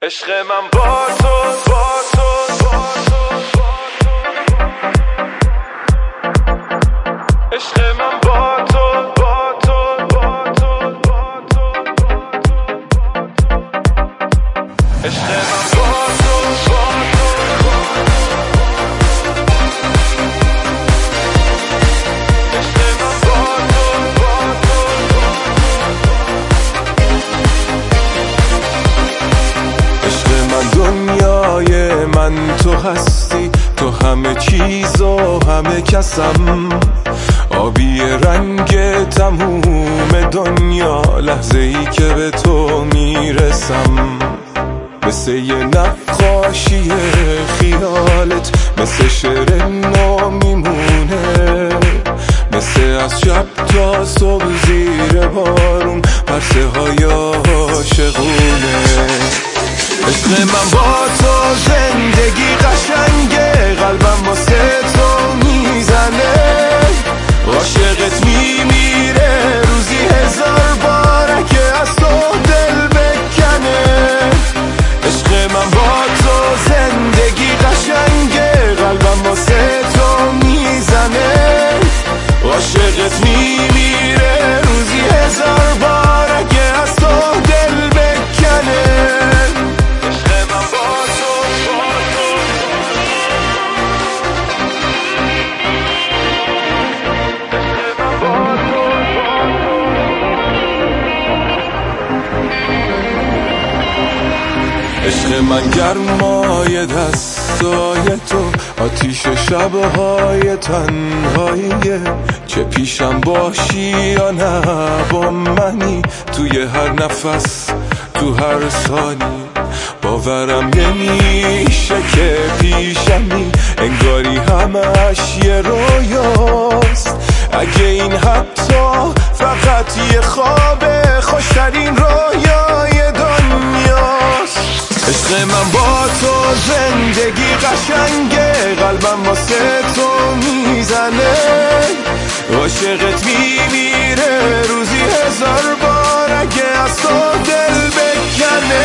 عشق من با تو عشق من با تو عشق من با تو دنیای من تو هستی، تو همه چیز و همه کسم، آبی رنگ تموم دنیا، لحظه ای که به تو میرسم، مثل یه نقاشی خیالت، مثل شعر نو میمونه، مثل از شب تا صبح زیر بارون، پرسه های عاشقونه. عشق من با تو زندگی قشنگه، قلبم واسه تو میزنه، عاشقت میمیره روزی هزار بار که از تو دل بکنه. عشق من با تو زندگی قشنگه، قلبم واسه تو میزنه، عاشقت میمیره روزی هزار بار که از تو دل بکنه. عشق من گرمای دستای تو، آتیش شبهای تنهاییه، چه پیشم باشی یا نه با منی، توی هر نفس تو هر ثانی، باورم نمیشه که پیشمی، انگاری همش یه رویاست، اگه این حتی فقط یه خوابه، خوشترین رویای دنیاست. عشق من با تو زندگی قشنگه، قلبم واسه تو میزنه، عاشقت میمیره روزی هزار بار اگه از تو دل بکنه.